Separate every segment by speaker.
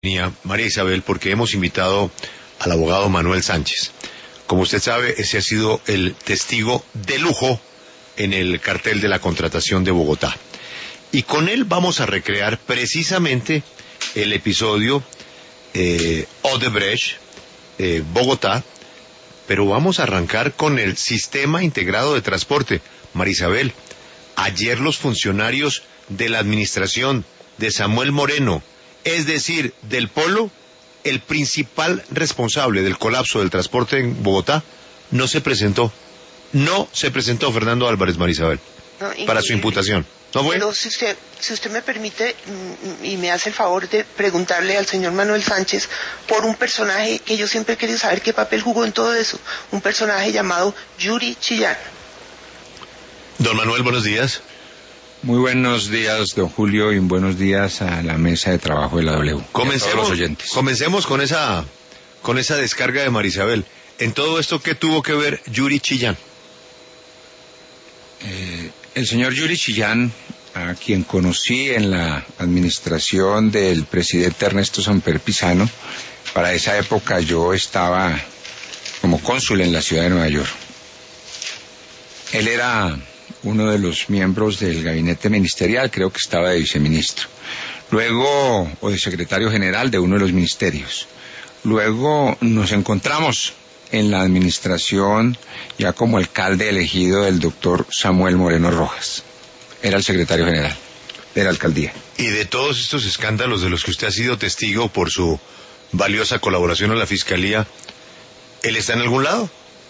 Speaker 1: María Isabel, porque hemos invitado al abogado Manuel Sánchez. Como usted sabe, ese ha sido el testigo de lujo en el cartel de la contratación de Bogotá. Y con él vamos a recrear precisamente el episodio Odebrecht, Bogotá, pero vamos a arrancar con el sistema integrado de transporte. María Isabel, ayer los funcionarios de la administración de Samuel Moreno, es decir, del Polo, el principal responsable del colapso del transporte en Bogotá, no se presentó. No se presentó Fernando Álvarez, María Isabel, para su imputación. ¿No fue?
Speaker 2: Pero si usted me permite y me hace el favor de preguntarle al señor Manuel Sánchez por un personaje que yo siempre he querido saber qué papel jugó en todo eso. Un personaje llamado Yuri Chillán.
Speaker 1: Don Manuel, buenos días.
Speaker 3: Muy buenos días, don Julio, y buenos días a la mesa de trabajo de la W.
Speaker 1: Comencemos,
Speaker 3: y a todos los oyentes.
Speaker 1: Comencemos con esa descarga de María Isabel. En todo esto, ¿qué tuvo que ver Yuri Chillán?
Speaker 3: El señor Yuri Chillán, a quien conocí en la administración del presidente Ernesto Samper Pizano, para esa época yo estaba como cónsul en la ciudad de Nueva York. Él era uno de los miembros del gabinete ministerial, creo que estaba de viceministro, luego, o de secretario general de uno de los ministerios. Luego nos encontramos en la administración ya como alcalde elegido del doctor Samuel Moreno Rojas. Era el secretario general de la alcaldía.
Speaker 1: Y de todos estos escándalos de los que usted ha sido testigo por su valiosa colaboración a la Fiscalía, ¿él está en algún lado?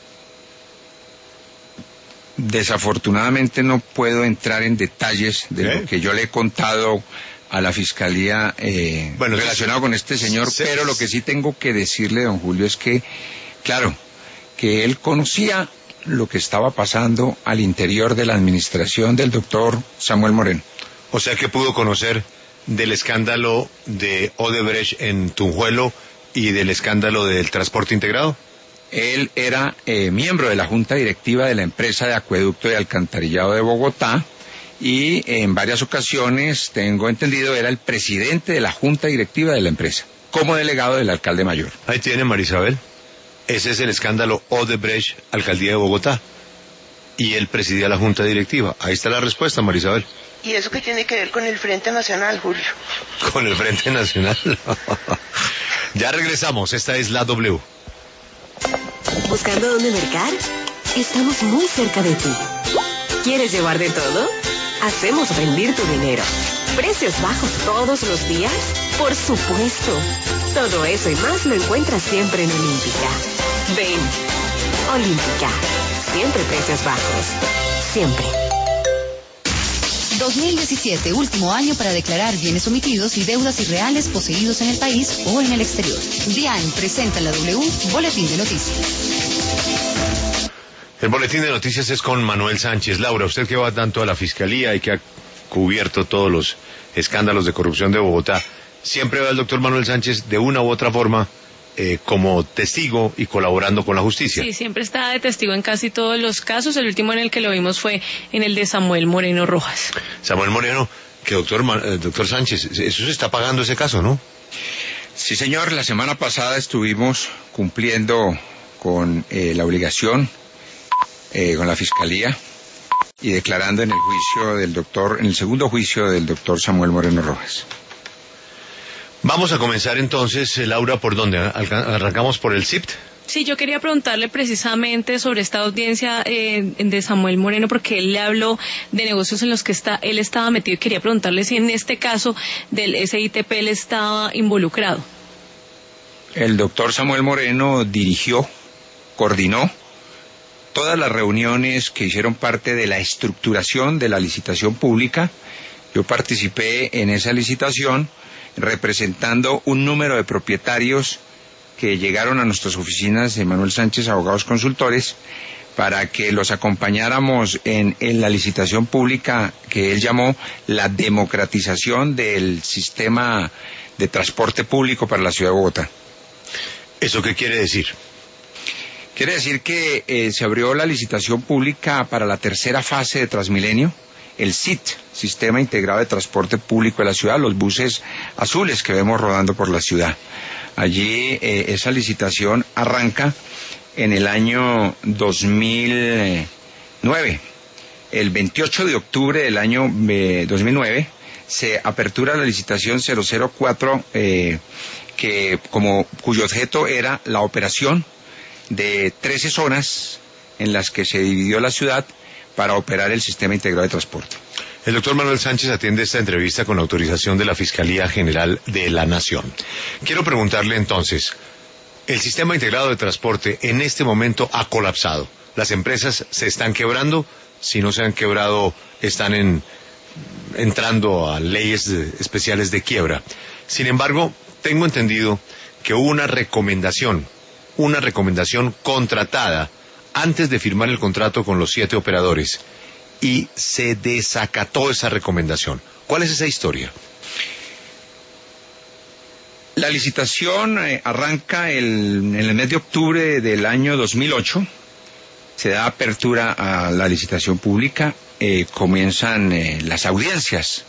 Speaker 3: Desafortunadamente no puedo entrar en detalles de lo que yo le he contado a la Fiscalía relacionado con este señor, pero lo que sí tengo que decirle, don Julio, es que, claro, que él conocía lo que estaba pasando al interior de la administración del doctor Samuel Moreno.
Speaker 1: O sea que pudo conocer del escándalo de Odebrecht en Tunjuelo y del escándalo del transporte integrado.
Speaker 3: Él era miembro de la junta directiva de la empresa de acueducto y alcantarillado de Bogotá y en varias ocasiones, tengo entendido, era el presidente de la junta directiva de la empresa, como delegado del alcalde mayor.
Speaker 1: Ahí tiene, María Isabel. Ese es el escándalo Odebrecht, alcaldía de Bogotá. Y él presidía la junta directiva. Ahí está la respuesta, María Isabel.
Speaker 2: ¿Y eso qué tiene que ver con el Frente Nacional, Julio?
Speaker 1: Con el Frente Nacional. Ya regresamos, esta es la W.
Speaker 4: ¿Buscando dónde mercar? Estamos muy cerca de ti. ¿Quieres llevar de todo? Hacemos rendir tu dinero. ¿Precios bajos todos los días? Por supuesto. Todo eso y más lo encuentras siempre en Olímpica. Ven. Olímpica. Siempre precios bajos. Siempre.
Speaker 5: 2017, último año para declarar bienes omitidos y deudas irreales poseídos en el país o en el exterior. DIAN presenta en la W Boletín de Noticias.
Speaker 1: El Boletín de Noticias es con Manuel Sánchez. Laura, usted que va tanto a la Fiscalía y que ha cubierto todos los escándalos de corrupción de Bogotá, siempre va el doctor Manuel Sánchez de una u otra forma como testigo y colaborando con la justicia.
Speaker 6: Sí, siempre está de testigo en casi todos los casos. El último en el que lo vimos fue en el de Samuel Moreno Rojas. Samuel
Speaker 1: Moreno, que doctor Sánchez, eso se está pagando ese caso, ¿no?
Speaker 3: Sí, señor. La semana pasada estuvimos cumpliendo con la obligación con la Fiscalía y declarando en el juicio del doctor, en el segundo juicio del doctor Samuel Moreno Rojas.
Speaker 1: Vamos a comenzar entonces, Laura, ¿por dónde? ¿Arrancamos por el CIPT?
Speaker 6: Sí, yo quería preguntarle precisamente sobre esta audiencia de Samuel Moreno, porque él le habló de negocios en los que él estaba metido, y quería preguntarle si en este caso del SITP él estaba involucrado.
Speaker 3: El doctor Samuel Moreno dirigió, coordinó todas las reuniones que hicieron parte de la estructuración de la licitación pública. Yo participé en esa licitación representando un número de propietarios que llegaron a nuestras oficinas de Manuel Sánchez Abogados Consultores para que los acompañáramos en la licitación pública que él llamó la democratización del sistema de transporte público para la ciudad de Bogotá.
Speaker 1: ¿Eso qué quiere decir?
Speaker 3: Quiere decir que se abrió la licitación pública para la tercera fase de Transmilenio. el SIT, Sistema Integrado de Transporte Público de la ciudad, los buses azules que vemos rodando por la ciudad. Allí esa licitación arranca en el año 2009. El 28 de octubre del año 2009 se apertura la licitación 004, cuyo objeto era la operación de 13 zonas en las que se dividió la ciudad para operar el sistema integrado de transporte.
Speaker 1: El doctor Manuel Sánchez atiende esta entrevista con autorización de la Fiscalía General de la Nación. Quiero preguntarle entonces, el sistema integrado de transporte en este momento ha colapsado. Las empresas se están quebrando, si no se han quebrado están entrando a leyes especiales de quiebra. Sin embargo, tengo entendido que hubo una recomendación contratada antes de firmar el contrato con los 7 operadores y se desacató esa recomendación. ¿Cuál es esa historia?
Speaker 3: La licitación arranca en el mes de octubre del año 2008, se da apertura a la licitación pública, comienzan las audiencias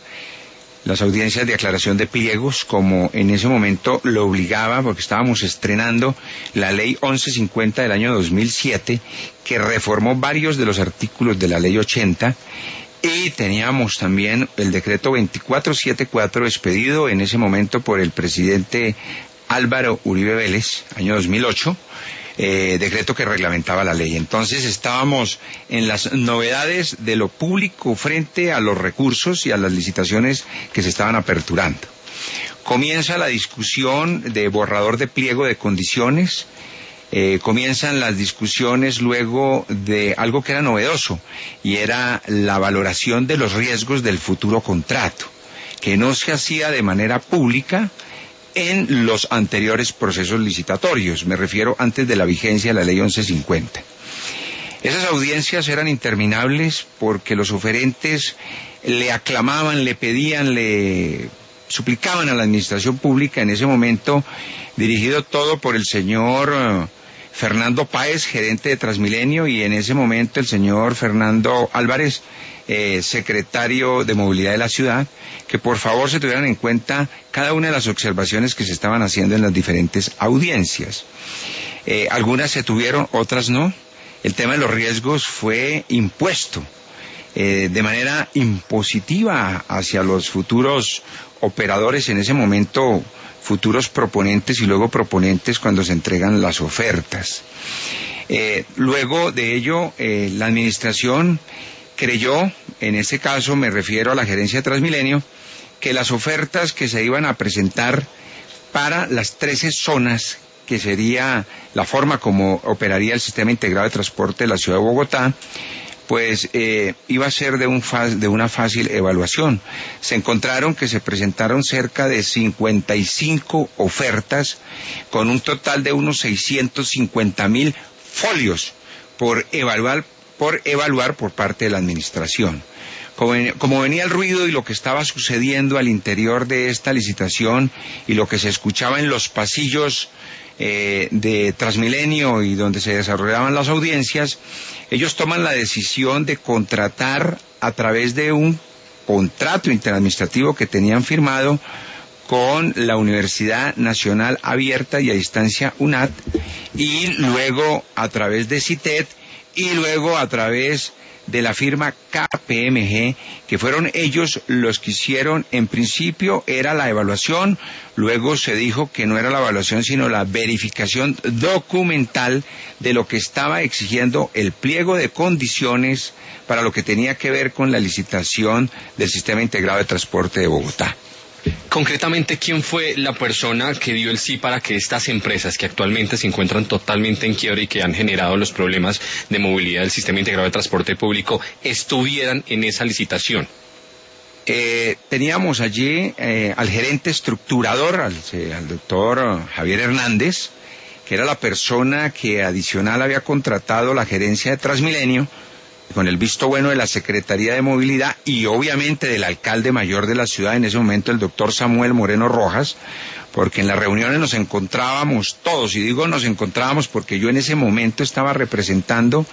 Speaker 3: de aclaración de pliegos, como en ese momento lo obligaba, porque estábamos estrenando la ley 1150 del año 2007, que reformó varios de los artículos de la ley 80, y teníamos también el decreto 2474 expedido en ese momento por el presidente Álvaro Uribe Vélez, año 2008, decreto que reglamentaba la ley. Entonces estábamos en las novedades de lo público frente a los recursos y a las licitaciones que se estaban aperturando. Comienza la discusión de borrador de pliego de condiciones, comienzan las discusiones luego de algo que era novedoso, y era la valoración de los riesgos del futuro contrato, que no se hacía de manera pública en los anteriores procesos licitatorios, me refiero antes de la vigencia de la ley 1150. Esas audiencias eran interminables porque los oferentes le aclamaban, le pedían, le suplicaban a la administración pública, en ese momento dirigido todo por el señor Fernando Páez, gerente de Transmilenio, y en ese momento el señor Fernando Álvarez, secretario de Movilidad de la ciudad, que por favor se tuvieran en cuenta cada una de las observaciones que se estaban haciendo en las diferentes audiencias. Algunas se tuvieron, otras no. El tema de los riesgos fue impuesto de manera impositiva hacia los futuros operadores, en ese momento futuros proponentes y luego proponentes cuando se entregan las ofertas. Luego de ello, la administración creyó, en este caso me refiero a la gerencia de Transmilenio, que las ofertas que se iban a presentar para las 13 zonas, que sería la forma como operaría el sistema integrado de transporte de la ciudad de Bogotá, pues iba a ser de una fácil evaluación. Se encontraron que se presentaron cerca de 55 ofertas con un total de unos 650.000 folios por evaluar por parte de la administración. Como venía el ruido y lo que estaba sucediendo al interior de esta licitación y lo que se escuchaba en los pasillos de Transmilenio y donde se desarrollaban las audiencias, ellos toman la decisión de contratar a través de un contrato interadministrativo que tenían firmado con la Universidad Nacional Abierta y a Distancia UNAD, y luego a través de CITED, y luego a través de la firma KPMG, que fueron ellos los que hicieron. En principio era la evaluación, luego se dijo que no era la evaluación sino la verificación documental de lo que estaba exigiendo el pliego de condiciones para lo que tenía que ver con la licitación del sistema integrado de transporte de Bogotá.
Speaker 7: Concretamente, ¿quién fue la persona que dio el sí para que estas empresas que actualmente se encuentran totalmente en quiebra y que han generado los problemas de movilidad del sistema integrado de transporte público estuvieran en esa licitación?
Speaker 3: Teníamos allí al gerente estructurador, al doctor Javier Hernández, que era la persona que adicional había contratado la gerencia de Transmilenio, con el visto bueno de la Secretaría de Movilidad y obviamente del alcalde mayor de la ciudad en ese momento, el doctor Samuel Moreno Rojas, porque en las reuniones nos encontrábamos todos, y digo nos encontrábamos porque yo en ese momento estaba representando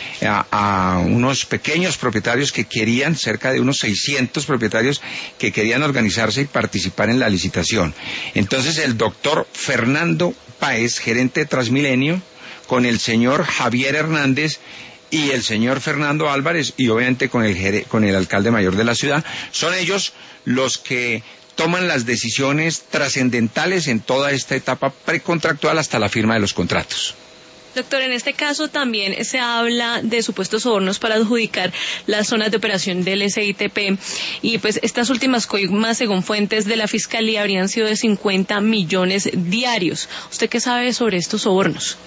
Speaker 3: a unos pequeños propietarios que querían, cerca de unos 600 propietarios que querían organizarse y participar en la licitación. Entonces el doctor Fernando Páez, gerente de Transmilenio, con el señor Javier Hernández y el señor Fernando Álvarez, y obviamente con el alcalde mayor de la ciudad, son ellos los que toman las decisiones trascendentales en toda esta etapa precontractual hasta la firma de los contratos.
Speaker 6: Doctor, en este caso también se habla de supuestos sobornos para adjudicar las zonas de operación del SITP, y pues estas últimas coimas, según fuentes de la Fiscalía, habrían sido de 50 millones diarios. ¿Usted qué sabe sobre estos sobornos?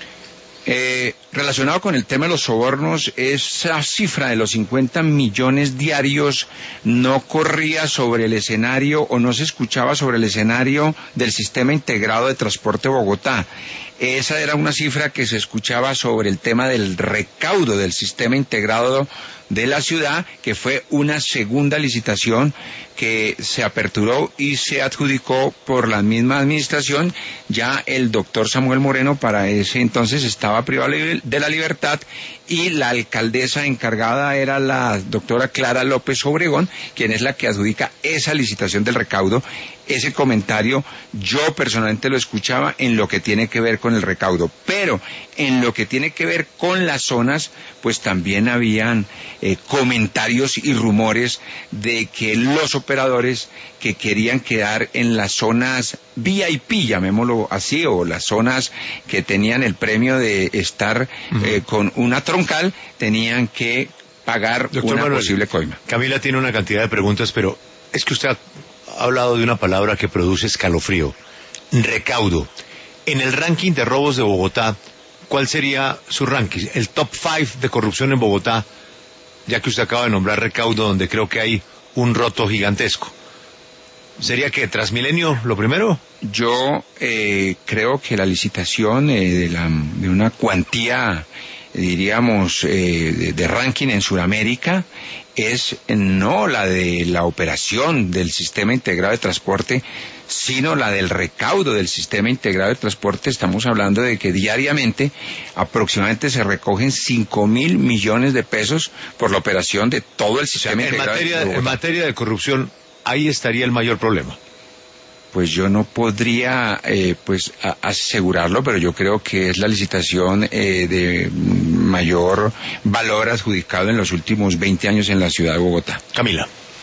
Speaker 3: Relacionado con el tema de los sobornos, esa cifra de los 50 millones diarios no corría sobre el escenario o no se escuchaba sobre el escenario del Sistema Integrado de Transporte Bogotá. Esa era una cifra que se escuchaba sobre el tema del recaudo del Sistema Integrado de la ciudad, que fue una segunda licitación que se aperturó y se adjudicó por la misma administración. Ya el doctor Samuel Moreno para ese entonces estaba privado de la libertad, y la alcaldesa encargada era la doctora Clara López Obregón, quien es la que adjudica esa licitación del recaudo. Ese comentario yo personalmente lo escuchaba en lo que tiene que ver con el recaudo, pero en lo que tiene que ver con las zonas, pues también habían comentarios y rumores de que los operadores que querían quedar en las zonas VIP, llamémoslo así, o las zonas que tenían el premio de estar con una troncal, tenían que pagar una posible coima.
Speaker 1: Camila tiene una cantidad de preguntas, pero es que usted ha hablado de una palabra que produce escalofrío: recaudo. En el ranking de robos de Bogotá, ¿cuál sería su ranking? El top 5 de corrupción en Bogotá, ya que usted acaba de nombrar recaudo, donde creo que hay un roto gigantesco. ¿Sería que Transmilenio lo primero?
Speaker 3: Yo creo que la licitación de una cuantía, diríamos, de ranking en Sudamérica es no la de la operación del Sistema Integrado de Transporte, sino la del recaudo del Sistema Integrado de Transporte. Estamos hablando de que diariamente aproximadamente se recogen 5.000 millones de pesos por la operación de todo el Sistema Integrado de Transporte.
Speaker 1: En materia de corrupción, ahí estaría el mayor problema.
Speaker 3: Pues yo no podría asegurarlo, pero yo creo que es la licitación de mayor valor adjudicado en los últimos 20 años en la ciudad de Bogotá.
Speaker 1: Camila.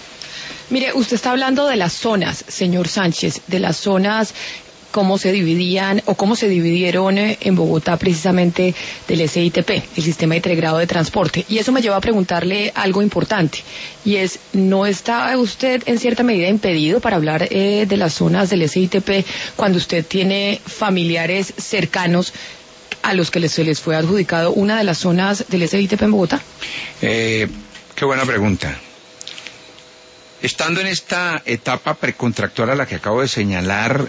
Speaker 8: Mire, usted está hablando de las zonas, señor Sánchez, de las zonas, cómo se dividían o cómo se dividieron en Bogotá precisamente del SITP, el Sistema Integrado de Transporte. Y eso me lleva a preguntarle algo importante, y es, ¿no está usted en cierta medida impedido para hablar de las zonas del SITP cuando usted tiene familiares cercanos a los que se les fue adjudicado una de las zonas del SITP en Bogotá?
Speaker 3: Qué buena pregunta. Estando en esta etapa precontractual a la que acabo de señalar,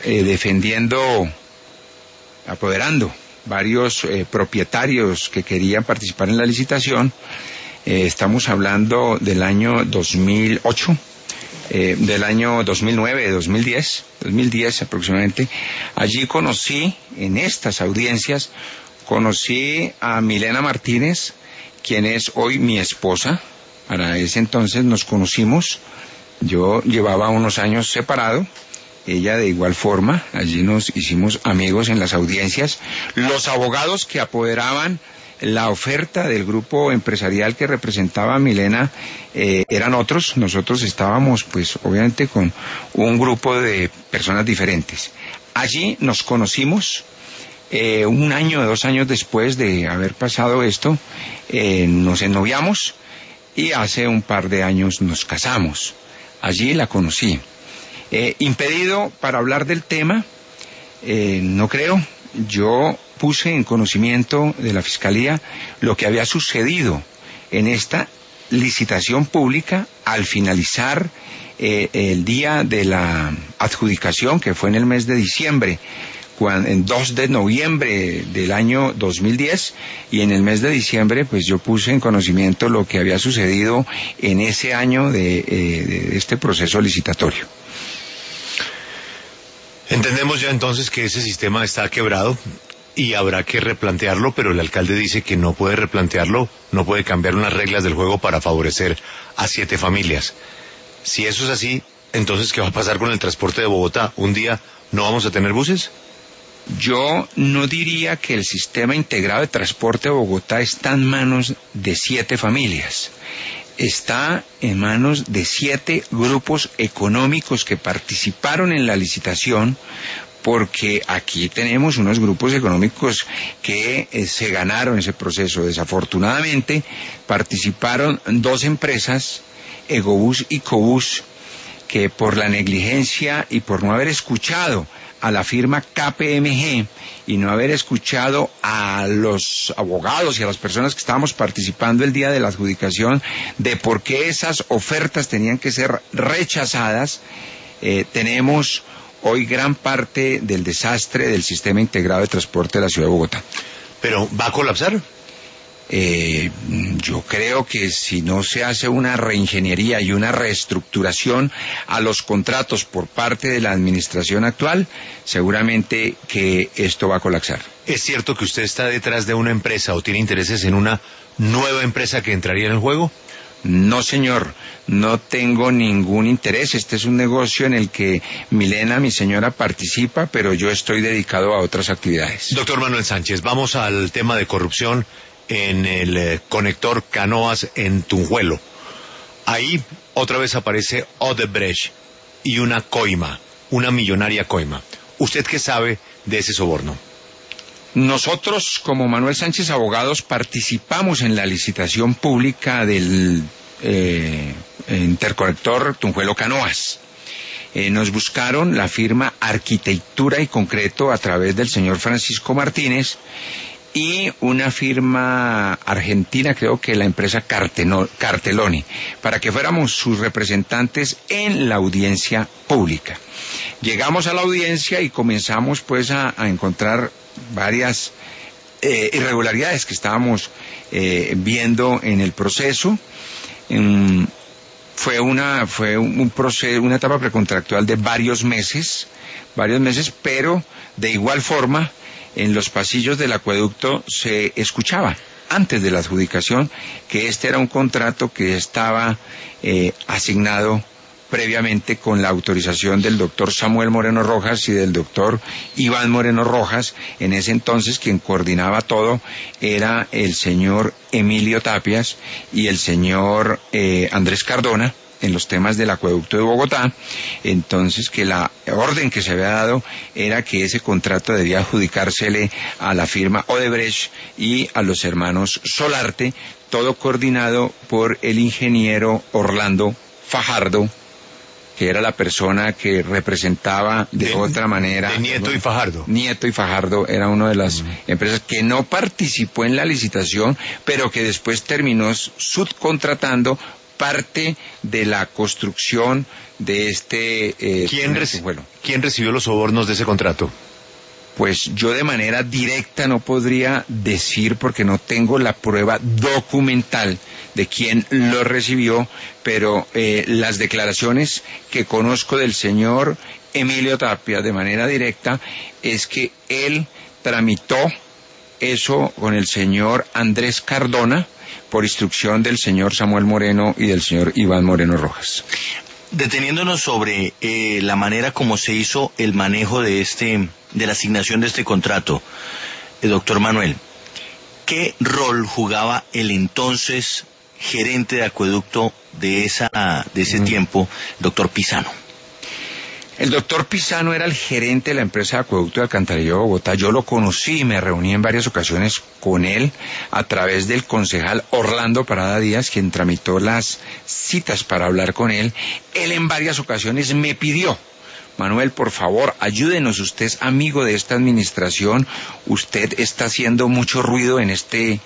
Speaker 3: apoderando varios propietarios que querían participar en la licitación, estamos hablando del año 2008, del año 2009, 2010 aproximadamente. Allí conocí, en estas audiencias, conocí a Milena Martínez, quien es hoy mi esposa. Para ese entonces nos conocimos. Yo llevaba unos años separado, ella de igual forma. Allí nos hicimos amigos en las audiencias. Los abogados que apoderaban la oferta del grupo empresarial que representaba a Milena eran otros. Nosotros estábamos, pues, obviamente con un grupo de personas diferentes. Allí nos conocimos. Un año, 2 años después de haber pasado esto, nos ennoviamos y hace un par de años nos casamos. Allí la conocí. Impedido para hablar del tema, no creo. Yo puse en conocimiento de la Fiscalía lo que había sucedido en esta licitación pública al finalizar el día de la adjudicación, que fue en el mes de diciembre, en 2 de noviembre del año 2010, y en el mes de diciembre pues yo puse en conocimiento lo que había sucedido en ese año de este proceso licitatorio.
Speaker 1: Entendemos ya entonces que ese sistema está quebrado y habrá que replantearlo, pero el alcalde dice que no puede replantearlo, no puede cambiar unas reglas del juego para favorecer a 7 familias. Si eso es así, entonces ¿qué va a pasar con el transporte de Bogotá? ¿Un día no vamos a tener buses?
Speaker 3: Yo no diría que el sistema integrado de transporte de Bogotá está en manos de 7 familias. Está en manos de 7 grupos económicos que participaron en la licitación, porque aquí tenemos unos grupos económicos que se ganaron ese proceso. Desafortunadamente participaron 2 empresas, Egobús y Cobús, que por la negligencia y por no haber escuchado a la firma KPMG y no haber escuchado a los abogados y a las personas que estábamos participando el día de la adjudicación de por qué esas ofertas tenían que ser rechazadas, tenemos hoy gran parte del desastre del sistema integrado de transporte de la ciudad de Bogotá.
Speaker 1: ¿Pero va a colapsar?
Speaker 3: Yo creo que si no se hace una reingeniería y una reestructuración a los contratos por parte de la administración actual, seguramente que esto va a colapsar.
Speaker 1: ¿Es cierto que usted está detrás de una empresa o tiene intereses en una nueva empresa que entraría en el juego?
Speaker 3: No, señor, no tengo ningún interés. Este es un negocio en el que Milena, mi señora, participa, pero yo estoy dedicado a otras actividades.
Speaker 1: Doctor Manuel Sánchez, vamos al tema de corrupción en el conector Canoas en Tunjuelo. Ahí otra vez aparece Odebrecht y una coima, una millonaria coima. ¿Usted qué sabe de ese soborno?
Speaker 3: Nosotros, como Manuel Sánchez Abogados, participamos en la licitación pública del interconector Tunjuelo Canoas. Nos buscaron la firma Arquitectura y Concreto a través del señor Francisco Martínez y una firma argentina, creo que la empresa Carteloni, para que fuéramos sus representantes en la audiencia pública. Llegamos a la audiencia y comenzamos pues a encontrar varias irregularidades que estábamos viendo en el proceso. Fue un proceso, una etapa precontractual de varios meses, pero de igual forma en los pasillos del acueducto se escuchaba antes de la adjudicación que este era un contrato que estaba asignado previamente con la autorización del doctor Samuel Moreno Rojas y del doctor Iván Moreno Rojas. En ese entonces quien coordinaba todo era el señor Emilio Tapias y el señor Andrés Cardona en los temas del acueducto de Bogotá. Entonces que la orden que se había dado era que ese contrato debía adjudicársele a la firma Odebrecht y a los hermanos Solarte, todo coordinado por el ingeniero Orlando Fajardo, que era la persona que representaba de otra manera.
Speaker 1: De Nieto y Fajardo.
Speaker 3: Nieto y Fajardo era una de las empresas que no participó en la licitación, pero que después terminó subcontratando parte de la construcción de este...
Speaker 1: ¿Quién recibió los sobornos de ese contrato?
Speaker 3: Pues yo de manera directa no podría decir porque no tengo la prueba documental de quién lo recibió, pero las declaraciones que conozco del señor Emilio Tapia de manera directa es que él tramitó eso con el señor Andrés Cardona por instrucción del señor Samuel Moreno y del señor Iván Moreno Rojas.
Speaker 9: Deteniéndonos sobre la manera como se hizo el manejo de la asignación de este contrato, doctor Manuel, ¿qué rol jugaba el entonces gerente de acueducto de ese tiempo, doctor Pisano?
Speaker 3: El doctor Pisano era el gerente de la empresa de acueducto de Alcantarillado de Bogotá. Yo lo conocí y me reuní en varias ocasiones con él a través del concejal Orlando Parada Díaz, quien tramitó las citas para hablar con él. Él en varias ocasiones me pidió: Manuel, por favor, ayúdenos, usted es amigo de esta administración, usted está haciendo mucho ruido en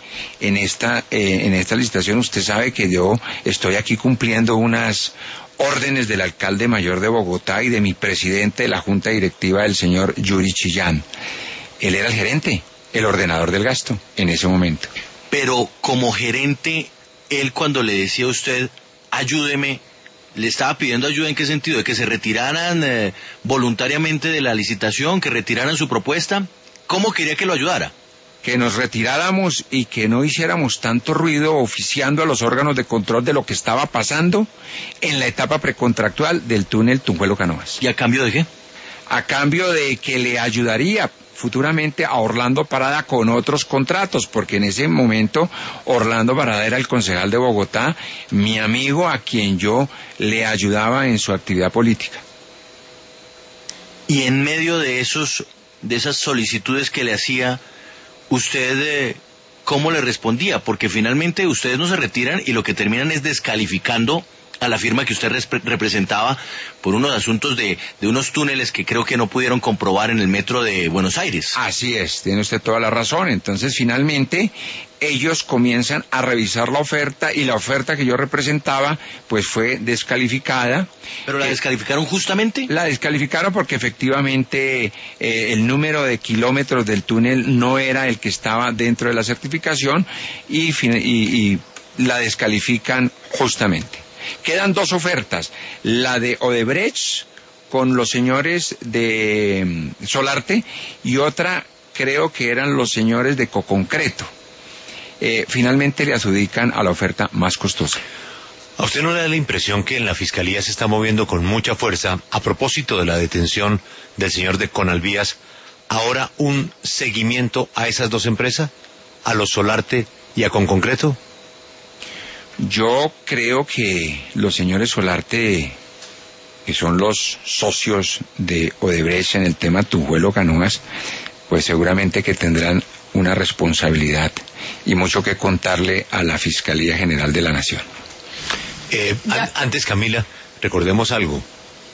Speaker 3: esta licitación, usted sabe que yo estoy aquí cumpliendo unas órdenes del alcalde mayor de Bogotá y de mi presidente de la junta directiva, el señor Yuri Chillán. Él era el gerente, el ordenador del gasto en ese momento.
Speaker 9: Pero como gerente, él cuando le decía a usted, ayúdeme, ¿Le estaba pidiendo ayuda en qué sentido? ¿De que se retiraran voluntariamente de la licitación, que retiraran su propuesta? ¿Cómo quería que lo ayudara?
Speaker 3: Que nos retiráramos y que no hiciéramos tanto ruido oficiando a los órganos de control de lo que estaba pasando en la etapa precontractual del túnel Tunjuelo-Canoas.
Speaker 9: ¿Y a cambio de qué?
Speaker 3: A cambio de que le ayudaría futuramente a Orlando Parada con otros contratos, porque en ese momento Orlando Parada era el concejal de Bogotá, mi amigo a quien yo le ayudaba en su actividad política.
Speaker 9: Y en medio de esas solicitudes que le hacía, ¿usted cómo le respondía? Porque finalmente ustedes no se retiran y lo que terminan es descalificando a la firma que usted representaba por unos asuntos de unos túneles que creo que no pudieron comprobar en el metro de Buenos Aires.
Speaker 3: Así es, tiene usted toda la razón. Entonces, finalmente, ellos comienzan a revisar la oferta y la oferta que yo representaba, pues fue descalificada.
Speaker 9: ¿Pero la descalificaron justamente?
Speaker 3: La descalificaron porque efectivamente el número de kilómetros del túnel no era el que estaba dentro de la certificación y la descalifican justamente. Quedan dos ofertas, la de Odebrecht con los señores de Solarte y otra creo que eran los señores de Coconcreto. Finalmente le adjudican a la oferta más costosa.
Speaker 1: ¿A usted no le da la impresión que en la Fiscalía se está moviendo con mucha fuerza a propósito de la detención del señor de Conalvías, ahora un seguimiento a esas dos empresas, a los Solarte y a Coconcreto?
Speaker 3: Yo creo que los señores Solarte, que son los socios de Odebrecht en el tema Tunjuelo-Canoas, pues seguramente que tendrán una responsabilidad y mucho que contarle a la Fiscalía General de la Nación.
Speaker 1: Antes, Camila, recordemos algo.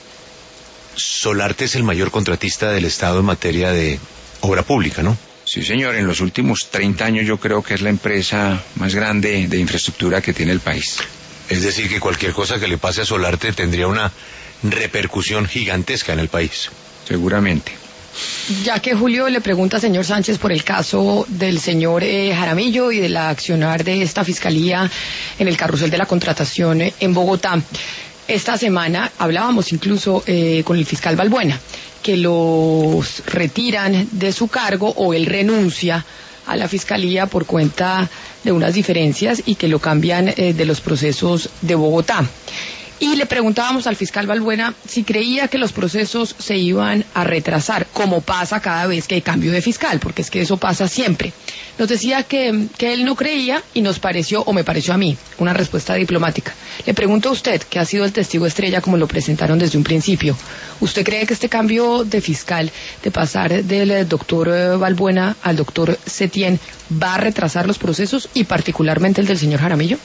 Speaker 1: Solarte es el mayor contratista del Estado en materia de obra pública, ¿no?
Speaker 3: Sí, señor, en los últimos 30 años yo creo que es la empresa más grande de infraestructura que tiene el país.
Speaker 1: Es decir, que cualquier cosa que le pase a Solarte tendría una repercusión gigantesca en el país.
Speaker 3: Seguramente.
Speaker 8: Ya que Julio le pregunta, señor Sánchez, por el caso del señor Jaramillo y del accionar de esta fiscalía en el carrusel de la contratación en Bogotá. Esta semana hablábamos incluso con el fiscal Balbuena, que los retiran de su cargo o él renuncia a la fiscalía por cuenta de unas diferencias y que lo cambian de los procesos de Bogotá. Y le preguntábamos al fiscal Balbuena si creía que los procesos se iban a retrasar, como pasa cada vez que hay cambio de fiscal, porque es que eso pasa siempre. Nos decía que él no creía y nos pareció, o me pareció a mí, una respuesta diplomática. Le pregunto a usted, que ha sido el testigo estrella como lo presentaron desde un principio, ¿usted cree que este cambio de fiscal, de pasar del doctor Balbuena al doctor Setién, va a retrasar los procesos y particularmente el del señor Jaramillo?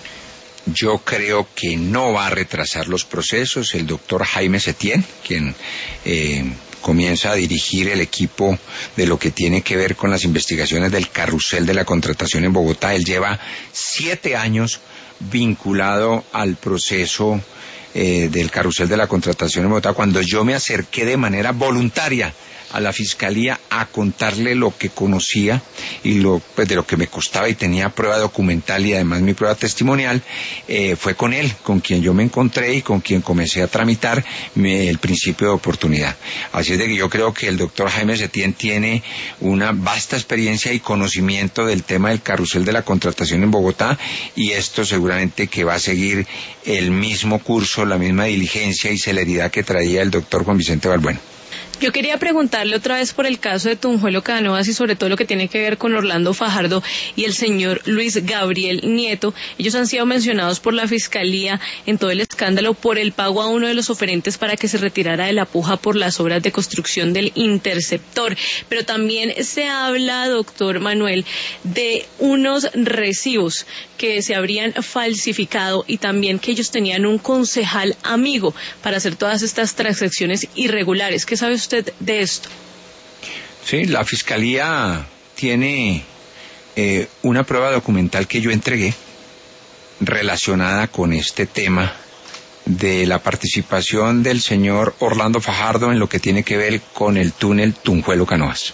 Speaker 3: Yo creo que no va a retrasar los procesos. El doctor Jaime Setién, quien comienza a dirigir el equipo de lo que tiene que ver con las investigaciones del carrusel de la contratación en Bogotá, él lleva 7 años vinculado al proceso del carrusel de la contratación en Bogotá. Cuando yo me acerqué de manera voluntaria a la fiscalía a contarle lo que conocía y pues de lo que me costaba y tenía prueba documental y además mi prueba testimonial, fue con él, con quien yo me encontré y con quien comencé a tramitar el principio de oportunidad. Así es de que yo creo que el doctor Jaime Setién tiene una vasta experiencia y conocimiento del tema del carrusel de la contratación en Bogotá y esto seguramente que va a seguir el mismo curso, la misma diligencia y celeridad que traía el doctor Juan Vicente Balbuena.
Speaker 6: Yo quería preguntarle otra vez por el caso de Tunjuelo-Canoas y sobre todo lo que tiene que ver con Orlando Fajardo y el señor Luis Gabriel Nieto. Ellos han sido mencionados por la Fiscalía en todo el escándalo por el pago a uno de los oferentes para que se retirara de la puja por las obras de construcción del Interceptor. Pero también se habla, doctor Manuel, de unos recibos que se habrían falsificado y también que ellos tenían un concejal amigo para hacer todas estas transacciones irregulares. ¿Qué sabe usted de esto?
Speaker 3: Sí, la Fiscalía tiene una prueba documental que yo entregué relacionada con este tema de la participación del señor Orlando Fajardo en lo que tiene que ver con el túnel Tunjuelo-Canoas.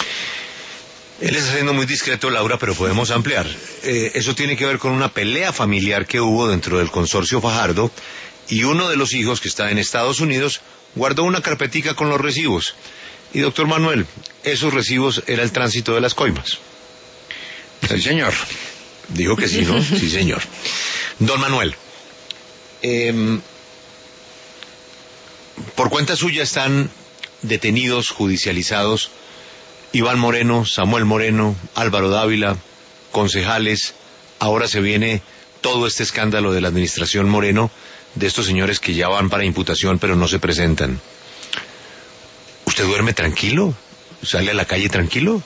Speaker 1: Él está siendo muy discreto, Laura, pero podemos ampliar. Eso tiene que ver con una pelea familiar que hubo dentro del consorcio Fajardo y uno de los hijos, que está en Estados Unidos, guardó una carpetica con los recibos. Y doctor Manuel, esos recibos era el tránsito de las coimas.
Speaker 3: Sí, señor.
Speaker 1: Dijo que sí, ¿no? Sí, señor. Don Manuel, por cuenta suya están detenidos, judicializados, Iván Moreno, Samuel Moreno, Álvaro Dávila, concejales. Ahora se viene todo este escándalo de la administración Moreno, de estos señores que ya van para imputación pero no se presentan. ¿Usted duerme tranquilo? ¿Sale a la calle tranquilo?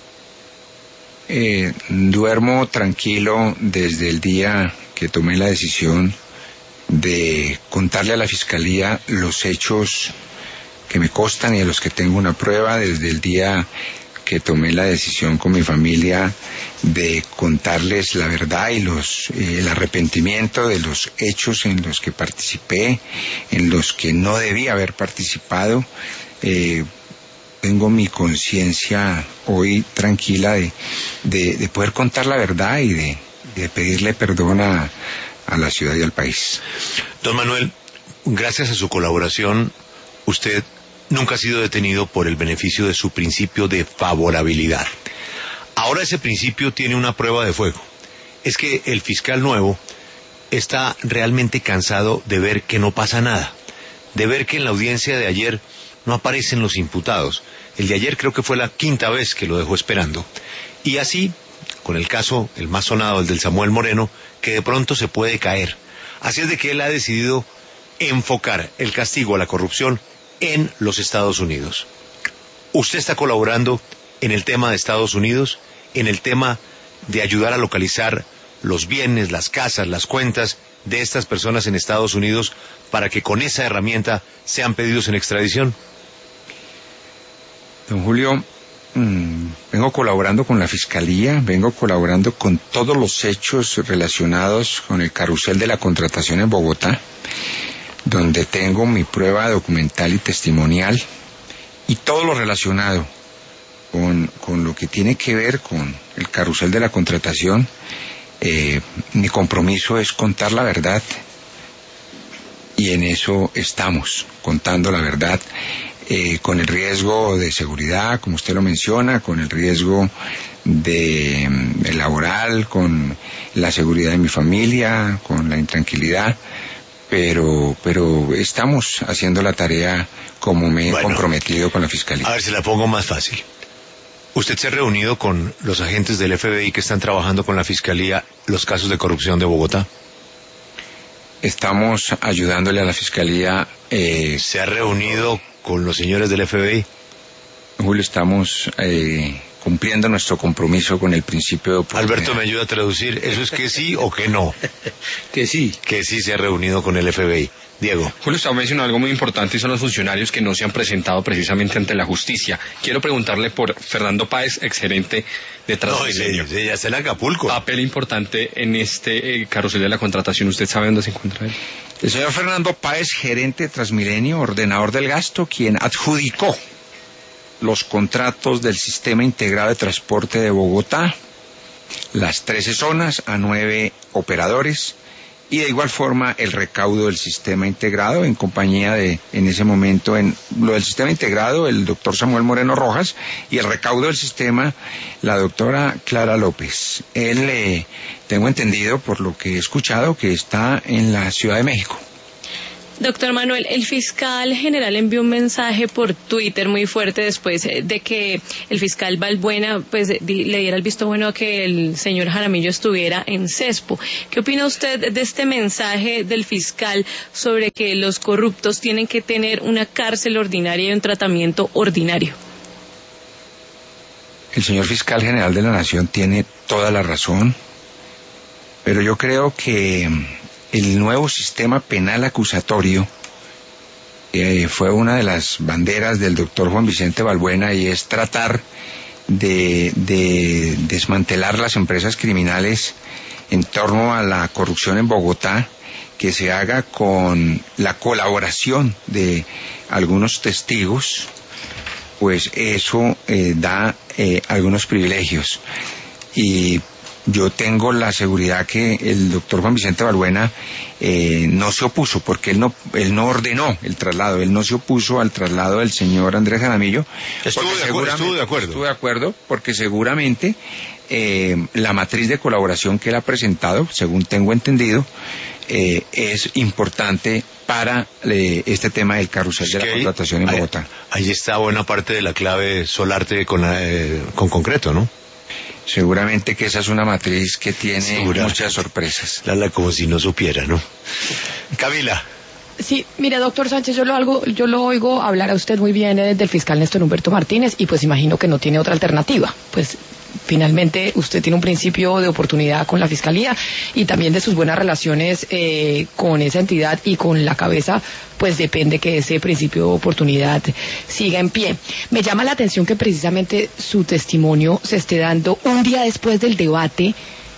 Speaker 3: Duermo tranquilo desde el día que tomé la decisión de contarle a la Fiscalía los hechos que me constan y de los que tengo una prueba, desde el día que tomé la decisión con mi familia de contarles la verdad y el arrepentimiento de los hechos en los que participé, en los que no debía haber participado. Tengo mi conciencia hoy tranquila de poder contar la verdad y de pedirle perdón a la ciudad y al país.
Speaker 1: Don Manuel, gracias a su colaboración, usted nunca ha sido detenido por el beneficio de su principio de favorabilidad. Ahora ese principio tiene una prueba de fuego. Es que el fiscal nuevo está realmente cansado de ver que no pasa nada, de ver que en la audiencia de ayer no aparecen los imputados. El de ayer creo que fue la 5ª vez que lo dejó esperando. Y así, con el caso, el más sonado, el del Samuel Moreno, que de pronto se puede caer. Así es de que él ha decidido enfocar el castigo a la corrupción en los Estados Unidos. ¿Usted está colaborando en el tema de Estados Unidos, en el tema de ayudar a localizar los bienes, las casas, las cuentas de estas personas en Estados Unidos para que con esa herramienta sean pedidos en extradición?
Speaker 3: Don Julio, vengo colaborando con la Fiscalía, vengo colaborando con todos los hechos relacionados con el carrusel de la contratación en Bogotá, donde tengo mi prueba documental y testimonial, y todo lo relacionado con lo que tiene que ver con el carrusel de la contratación. Mi compromiso es contar la verdad, y en eso estamos, contando la verdad, con el riesgo de seguridad, como usted lo menciona, con el riesgo laboral, con la seguridad de mi familia, con la intranquilidad, pero estamos haciendo la tarea como me he comprometido con la Fiscalía.
Speaker 1: A ver, se la pongo más fácil. ¿Usted se ha reunido con los agentes del FBI que están trabajando con la Fiscalía los casos de corrupción de Bogotá?
Speaker 3: Estamos ayudándole a la Fiscalía.
Speaker 1: ¿Se ha reunido con los señores del FBI?
Speaker 3: Julio, estamos cumpliendo nuestro compromiso con el principio de oportunidad.
Speaker 1: Alberto, ¿me ayuda a traducir? ¿Eso es que sí o que no?
Speaker 3: Que sí.
Speaker 1: Que sí se ha reunido con el FBI. Diego.
Speaker 7: Julio, usted ha mencionado algo muy importante y son los funcionarios que no se han presentado precisamente ante la justicia. Quiero preguntarle por Fernando Páez, exgerente de Transmilenio.
Speaker 1: No, ya está en Acapulco.
Speaker 7: Papel importante en este carrusel de la contratación. ¿Usted sabe dónde se encuentra él?
Speaker 3: El señor Fernando Páez, gerente de Transmilenio, ordenador del gasto, quien adjudicó los contratos del Sistema Integrado de Transporte de Bogotá, las 13 zonas a 9 operadores, y de igual forma el recaudo del Sistema Integrado en compañía de, en ese momento, en lo del Sistema Integrado, el doctor Samuel Moreno Rojas, y el recaudo del sistema, la doctora Clara López. Él, tengo entendido por lo que he escuchado, que está en la Ciudad de México.
Speaker 6: Doctor Manuel, el fiscal general envió un mensaje por Twitter muy fuerte después de que el fiscal Balbuena le diera el visto bueno a que el señor Jaramillo estuviera en Cespo. ¿Qué opina usted de este mensaje del fiscal sobre que los corruptos tienen que tener una cárcel ordinaria y un tratamiento ordinario?
Speaker 3: El señor fiscal general de la Nación tiene toda la razón, pero yo creo que el nuevo sistema penal acusatorio fue una de las banderas del doctor Juan Vicente Balbuena, y es tratar de desmantelar las empresas criminales en torno a la corrupción en Bogotá, que se haga con la colaboración de algunos testigos, pues eso da algunos privilegios. Y yo tengo la seguridad que el doctor Juan Vicente Balbuena no se opuso, porque él no ordenó el traslado, él no se opuso al traslado del señor Andrés Jaramillo.
Speaker 1: Estuvo de
Speaker 3: acuerdo, porque seguramente la matriz de colaboración que él ha presentado, según tengo entendido, es importante para este tema del carrusel de la contratación en Bogotá.
Speaker 1: Ahí está buena parte de la clave Solarte con concreto, ¿no?
Speaker 3: Seguramente que esa es una matriz que tiene muchas sorpresas.
Speaker 1: Lala, como si no supiera, ¿no? Camila.
Speaker 8: Sí, mire, doctor Sánchez, yo lo oigo hablar a usted muy bien del fiscal Néstor Humberto Martínez y pues imagino que no tiene otra alternativa. Pues finalmente usted tiene un principio de oportunidad con la fiscalía y también de sus buenas relaciones con esa entidad y con la cabeza, pues depende que ese principio de oportunidad siga en pie. Me llama la atención que precisamente su testimonio se esté dando un día después del debate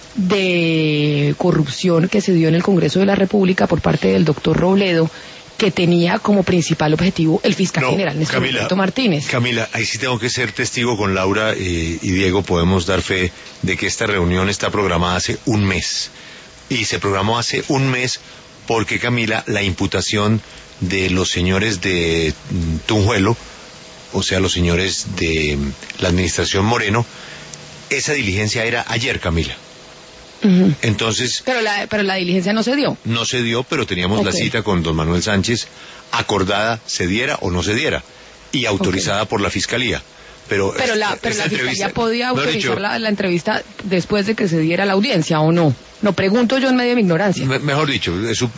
Speaker 8: de corrupción que se dio en el Congreso de la República por parte del doctor Robledo, que tenía como principal objetivo el fiscal general Néstor Humberto Martínez.
Speaker 1: Camila, ahí sí tengo que ser testigo con Laura y Diego, podemos dar fe de que esta reunión está programada hace un mes. Y se programó hace un mes porque, Camila, la imputación de los señores de Tunjuelo, o sea, los señores de la administración Moreno, esa diligencia era ayer, Camila.
Speaker 8: Uh-huh.
Speaker 1: Entonces,
Speaker 8: pero la diligencia no se dio.
Speaker 1: No se dio, pero teníamos la cita con don Manuel Sánchez acordada, se diera o no se diera, y autorizada por la Fiscalía. Pero
Speaker 8: la Fiscalía podía autorizar la entrevista después de que se diera la audiencia, ¿o no? No, pregunto yo en medio de mi ignorancia.
Speaker 1: Mejor dicho,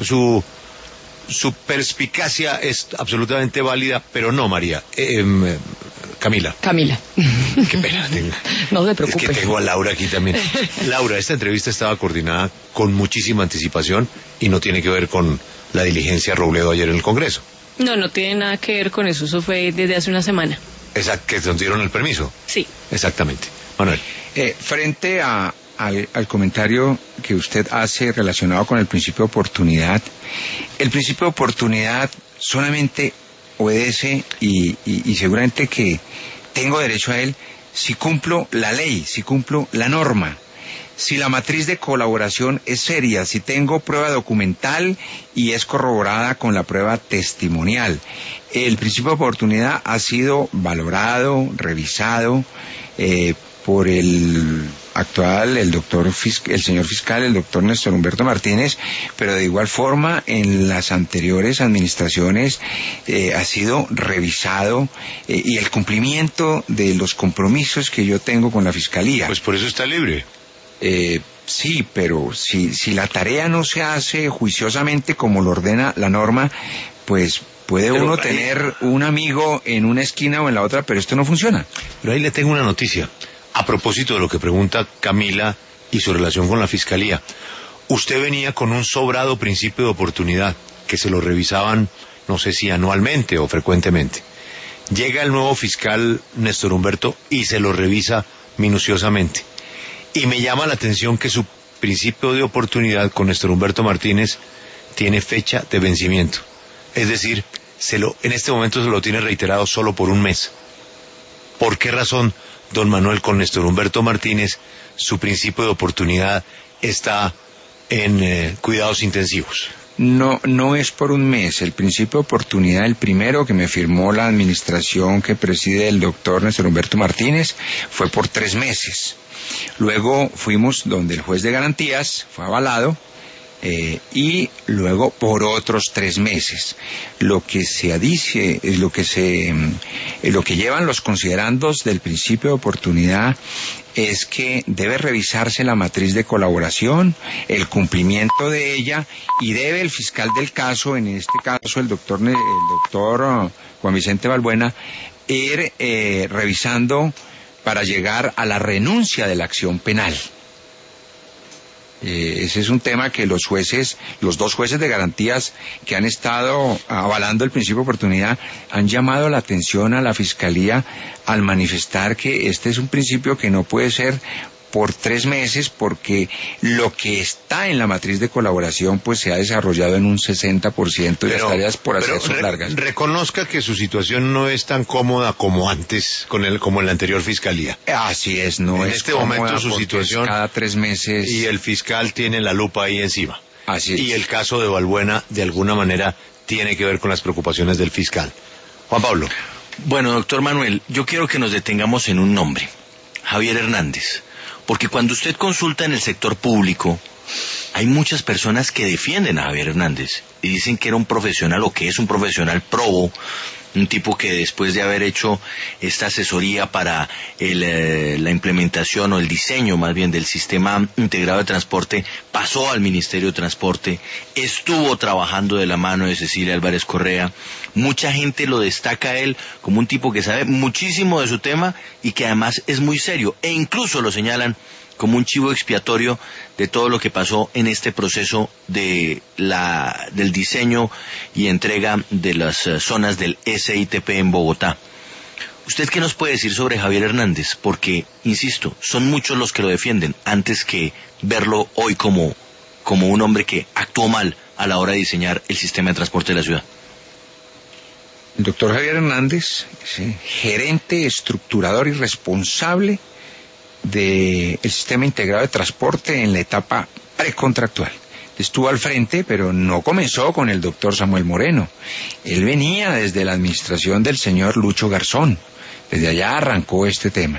Speaker 1: su perspicacia es absolutamente válida, pero no, María. Camila. Qué pena.
Speaker 8: No se preocupe.
Speaker 1: Es que tengo a Laura aquí también. Laura, esta entrevista estaba coordinada con muchísima anticipación y no tiene que ver con la diligencia Robledo ayer en el Congreso.
Speaker 6: No tiene nada que ver con eso. Eso fue desde hace una semana.
Speaker 1: Exacto, que nos dieron el permiso.
Speaker 6: Sí.
Speaker 1: Exactamente. Manuel.
Speaker 3: Frente al comentario que usted hace relacionado con el principio de oportunidad, el principio de oportunidad solamente obedece y seguramente que tengo derecho a él si cumplo la ley, si cumplo la norma, si la matriz de colaboración es seria, si tengo prueba documental y es corroborada con la prueba testimonial. El principio de oportunidad ha sido valorado, revisado por el señor fiscal, el doctor Néstor Humberto Martínez, pero de igual forma en las anteriores administraciones ha sido revisado y el cumplimiento de los compromisos que yo tengo con la Fiscalía.
Speaker 1: Pues por eso está libre.
Speaker 3: Sí, pero si la tarea no se hace juiciosamente como lo ordena la norma, pues puede uno tener un amigo en una esquina o en la otra, pero esto no funciona.
Speaker 1: Pero ahí le tengo una noticia. A propósito de lo que pregunta Camila y su relación con la Fiscalía, usted venía con un sobrado principio de oportunidad, que se lo revisaban, no sé si anualmente o frecuentemente. Llega el nuevo fiscal Néstor Humberto y se lo revisa minuciosamente. Y me llama la atención que su principio de oportunidad con Néstor Humberto Martínez tiene fecha de vencimiento. Es decir, en este momento se lo tiene reiterado solo por un mes. ¿Por qué razón, don Manuel, con Néstor Humberto Martínez, su principio de oportunidad está en cuidados intensivos?
Speaker 3: No es por un mes. El principio de oportunidad, el primero que me firmó la administración que preside el doctor Néstor Humberto Martínez, fue por 3 meses. Luego fuimos donde el juez de garantías, fue avalado, y luego por otros 3 meses. Lo que se dice, lo que llevan los considerandos del principio de oportunidad es que debe revisarse la matriz de colaboración, el cumplimiento de ella, y debe el fiscal del caso, en este caso el doctor Juan Vicente Balbuena, ir revisando para llegar a la renuncia de la acción penal. Ese es un tema que los 2 jueces de garantías que han estado avalando el principio de oportunidad, han llamado la atención a la Fiscalía al manifestar que este es un principio que no puede ser por 3 meses, porque lo que está en la matriz de colaboración pues se ha desarrollado en un 60% y las tareas por hacer son largas.
Speaker 1: Reconozca que su situación no es tan cómoda como antes, como en la anterior fiscalía.
Speaker 3: Así es, no
Speaker 1: en
Speaker 3: es
Speaker 1: este
Speaker 3: cómoda
Speaker 1: momento su
Speaker 3: porque
Speaker 1: situación
Speaker 3: es cada 3 meses.
Speaker 1: Y el fiscal tiene la lupa ahí encima.
Speaker 3: Así es.
Speaker 1: Y el caso de Balbuena, de alguna manera, tiene que ver con las preocupaciones del fiscal. Juan Pablo.
Speaker 9: Bueno, doctor Manuel, yo quiero que nos detengamos en un nombre, Javier Hernández, porque cuando usted consulta en el sector público, hay muchas personas que defienden a Javier Hernández y dicen que era un profesional o que es un profesional probo, un tipo que después de haber hecho esta asesoría para la implementación o el diseño más bien del sistema integrado de transporte, pasó al Ministerio de Transporte, estuvo trabajando de la mano de Cecilia Álvarez Correa. Mucha gente lo destaca a él como un tipo que sabe muchísimo de su tema y que además es muy serio, e incluso lo señalan como un chivo expiatorio de todo lo que pasó en este proceso del diseño y entrega de las zonas del SITP en Bogotá. ¿Usted qué nos puede decir sobre Javier Hernández? Porque, insisto, son muchos los que lo defienden, antes que verlo hoy como un hombre que actuó mal a la hora de diseñar el sistema de transporte de la ciudad.
Speaker 3: El doctor Javier Hernández es gerente, estructurador y responsable del sistema integrado de transporte en la etapa precontractual. Estuvo al frente, pero no comenzó con el doctor Samuel Moreno. Él venía desde la administración del señor Lucho Garzón. Desde allá arrancó este tema.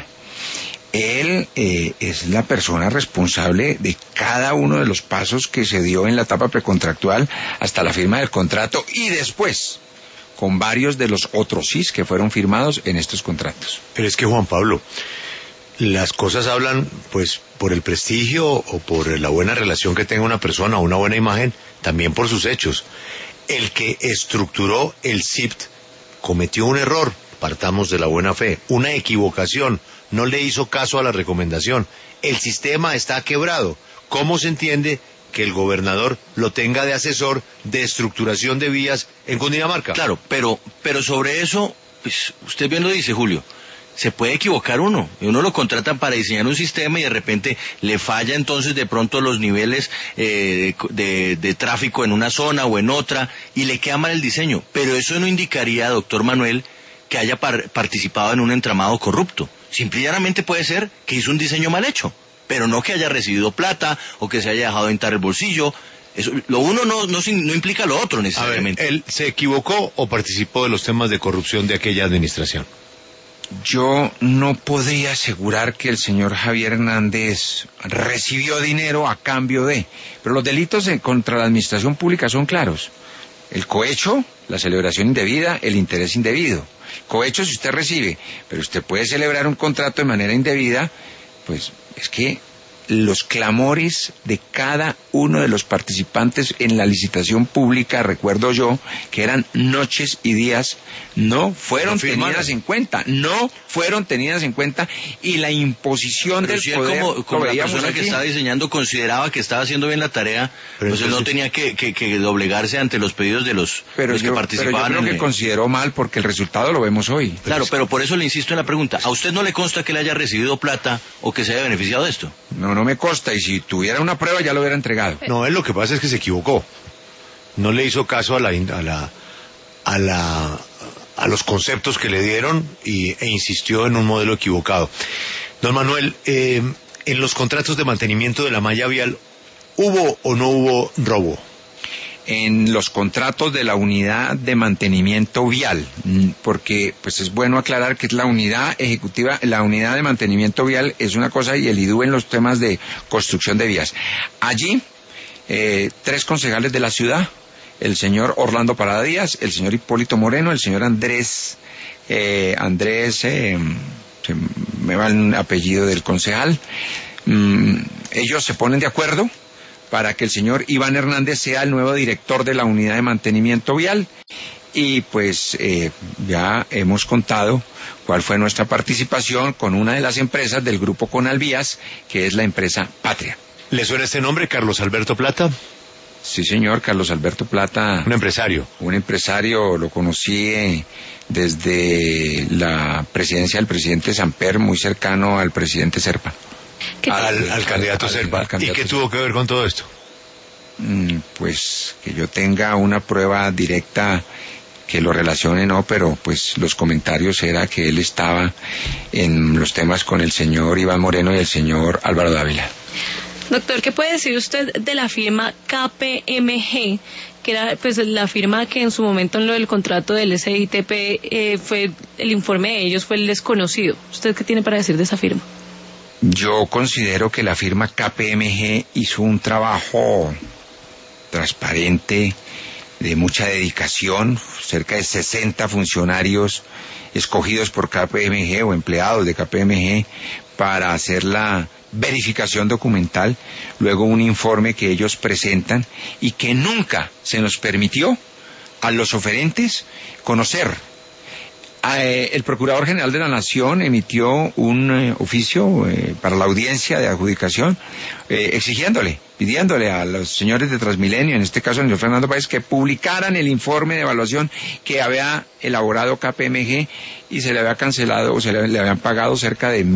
Speaker 3: Él es la persona responsable de cada uno de los pasos que se dio en la etapa precontractual hasta la firma del contrato y después con varios de los otros SIS que fueron firmados en estos contratos.
Speaker 1: Pero es que, Juan Pablo, las cosas hablan, pues, por el prestigio o por la buena relación que tenga una persona o una buena imagen, también por sus hechos. El que estructuró el SIPT cometió un error, partamos de la buena fe, una equivocación, no le hizo caso a la recomendación. El sistema está quebrado. ¿Cómo se entiende que el gobernador lo tenga de asesor de estructuración de vías en Cundinamarca?
Speaker 9: Claro, pero sobre eso, pues, usted bien lo dice, Julio. Se puede equivocar uno, y uno lo contratan para diseñar un sistema y de repente le falla entonces de pronto los niveles de tráfico en una zona o en otra y le queda mal el diseño, pero eso no indicaría, doctor Manuel, que haya participado en un entramado corrupto. Simplemente puede ser que hizo un diseño mal hecho, pero no que haya recibido plata o que se haya dejado entrar el bolsillo. Eso, lo uno no implica lo otro necesariamente.
Speaker 1: A ver, ¿él se equivocó o participó de los temas de corrupción de aquella administración?
Speaker 3: Yo no podría asegurar que el señor Javier Hernández recibió dinero a cambio de... Pero los delitos contra la administración pública son claros. El cohecho, la celebración indebida, el interés indebido. Cohecho si usted recibe, pero usted puede celebrar un contrato de manera indebida, pues es que los clamores de cada uno de los participantes en la licitación pública, recuerdo yo, que eran noches y días, no fueron tenidas en cuenta, y la imposición del poder...
Speaker 9: Como la persona que estaba diseñando consideraba que estaba haciendo bien la tarea, pero pues entonces, él no tenía que doblegarse ante los pedidos de los que participaban.
Speaker 3: Pero yo creo que consideró mal porque el resultado lo vemos hoy.
Speaker 9: Claro, pero por eso le insisto en la pregunta, ¿a usted no le consta que le haya recibido plata o que se haya beneficiado de esto?
Speaker 3: No me consta, y si tuviera una prueba ya lo hubiera entregado.
Speaker 1: No, él lo que pasa es que se equivocó. No le hizo caso a los conceptos que le dieron e insistió en un modelo equivocado. Don Manuel, en los contratos de mantenimiento de la malla vial, ¿hubo o no hubo robo?
Speaker 3: En los contratos de la unidad de mantenimiento vial, porque pues es bueno aclarar que es la unidad ejecutiva, la unidad de mantenimiento vial es una cosa y el IDU en los temas de construcción de vías. Allí, 3 concejales de la ciudad, el señor Orlando Parada Díaz, el señor Hipólito Moreno, el señor Andrés, se me va el apellido del concejal, ellos se ponen de acuerdo para que el señor Iván Hernández sea el nuevo director de la unidad de mantenimiento vial. Y pues ya hemos contado cuál fue nuestra participación con una de las empresas del grupo Conalvías, que es la empresa Patria.
Speaker 1: ¿Le suena este nombre, Carlos Alberto Plata?
Speaker 3: Sí, señor, Carlos Alberto Plata.
Speaker 1: Un empresario.
Speaker 3: Un empresario, lo conocí desde la presidencia del presidente Samper, muy cercano al presidente Serpa.
Speaker 1: al candidato Serpa. ¿Y qué tuvo que ver con todo esto?
Speaker 3: Pues que yo tenga una prueba directa que lo relacione, no, pero pues los comentarios era que él estaba en los temas con el señor Iván Moreno y el señor Álvaro Dávila.
Speaker 6: Doctor, ¿qué puede decir usted de la firma KPMG, que era pues la firma que en su momento en lo del contrato del SITP fue el informe de ellos fue el desconocido? ¿Usted qué tiene para decir de esa firma?
Speaker 3: Yo considero que la firma KPMG hizo un trabajo transparente, de mucha dedicación, cerca de 60 funcionarios escogidos por KPMG o empleados de KPMG para hacer la verificación documental, luego un informe que ellos presentan y que nunca se nos permitió a los oferentes conocer. El Procurador General de la Nación emitió un oficio para la audiencia de adjudicación pidiéndole a los señores de Transmilenio, en este caso el señor Fernando Páez, que publicaran el informe de evaluación que había elaborado KPMG y se le había cancelado o le habían pagado cerca de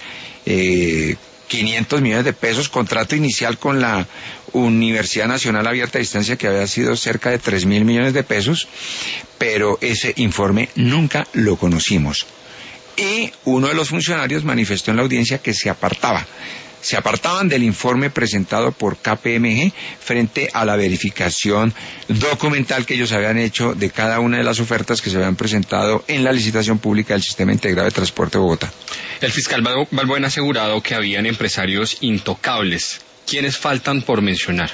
Speaker 3: 1.500 millones de pesos, contrato inicial con la Universidad Nacional Abierta a Distancia que había sido cerca de 3.000 millones de pesos, pero ese informe nunca lo conocimos. Y uno de los funcionarios manifestó en la audiencia que se apartaban del informe presentado por KPMG frente a la verificación documental que ellos habían hecho de cada una de las ofertas que se habían presentado en la licitación pública del Sistema Integrado de Transporte de Bogotá.
Speaker 7: El fiscal Balbuena ha asegurado que habían empresarios intocables. ¿Quiénes faltan por mencionar?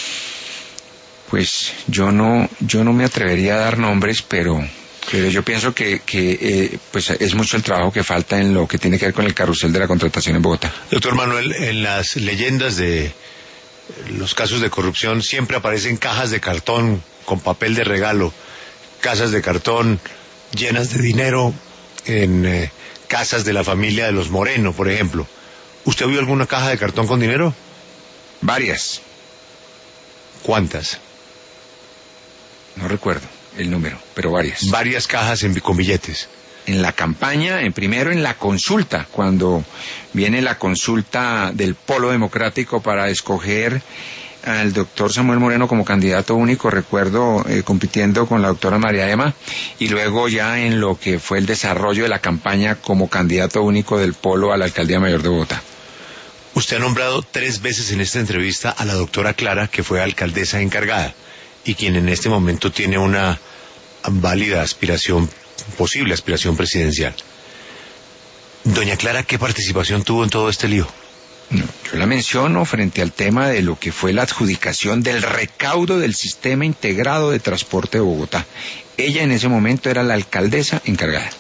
Speaker 3: Pues yo no me atrevería a dar nombres, pero yo pienso que pues es mucho el trabajo que falta en lo que tiene que ver con el carrusel de la contratación en Bogotá.
Speaker 1: Doctor Manuel, en las leyendas de los casos de corrupción siempre aparecen cajas de cartón con papel de regalo, casas de cartón llenas de dinero en casas de la familia de los Moreno, por ejemplo. ¿Usted vio alguna caja de cartón con dinero?
Speaker 3: Varias.
Speaker 1: ¿Cuántas?
Speaker 3: No recuerdo el número, pero varias.
Speaker 1: Varias cajas con billetes.
Speaker 3: En la campaña, primero en la consulta, cuando viene la consulta del Polo Democrático para escoger al doctor Samuel Moreno como candidato único, recuerdo compitiendo con la doctora María Emma, y luego ya en lo que fue el desarrollo de la campaña como candidato único del Polo a la Alcaldía Mayor de Bogotá.
Speaker 1: Usted ha nombrado 3 veces en esta entrevista a la doctora Clara, que fue alcaldesa encargada, y quien en este momento tiene una válida posible aspiración presidencial. Doña Clara, ¿qué participación tuvo en todo este lío?
Speaker 3: No, yo la menciono frente al tema de lo que fue la adjudicación del recaudo del Sistema Integrado de Transporte de Bogotá. Ella en ese momento era la alcaldesa encargada.